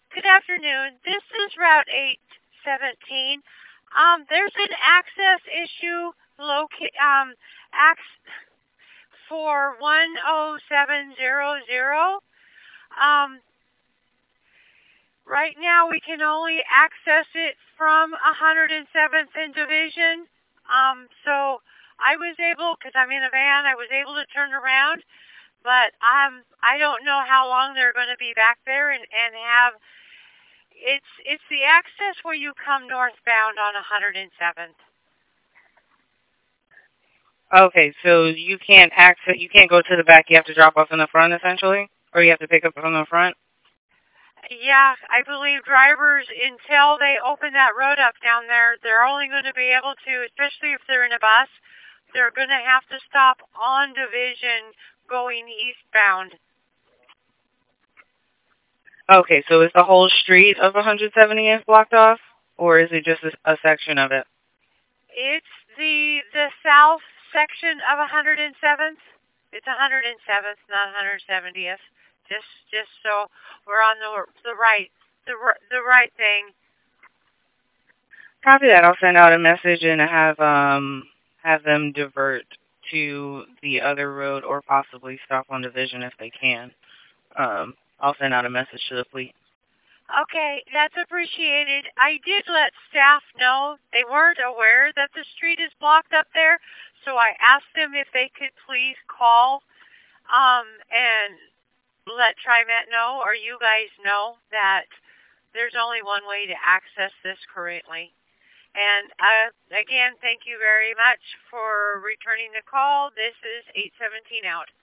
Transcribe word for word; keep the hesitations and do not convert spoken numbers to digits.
Good afternoon. This is Route eight seventeen. Um, there's an access issue loca- um, ac- for one oh seven hundred. Um, right now we can only access it from one hundred seventh and Division. Um, so I was able, because I'm in a van, I was able to turn around, but um, I don't know how long they're going to be back there and, and have It's it's the access where you come northbound on one hundred seventh. Okay, so you can't access, you can't go to the back. You have to drop off in the front, essentially, or you have to pick up from the front. Yeah, I believe drivers, until they open that road up down there, they're only going to be able to, especially if they're in a bus, they're going to have to stop on Division going eastbound. Okay, so is the whole street of one hundred seventieth blocked off, or is it just a, a section of it? It's the the south section of one hundred seventh. It's one hundred seventh, not one hundred seventieth. Just just so we're on the the right the the right thing. Copy that. I'll send out a message and have um have them divert to the other road or possibly stop on Division if they can. Um, I'll send out a message to the fleet. Okay, that's appreciated. I did let staff know. They weren't aware that the street is blocked up there, so I asked them if they could please call um, and let TriMet know, or you guys know, that there's only one way to access this currently. And uh, again, thank you very much for returning the call. This is eight seventeen out.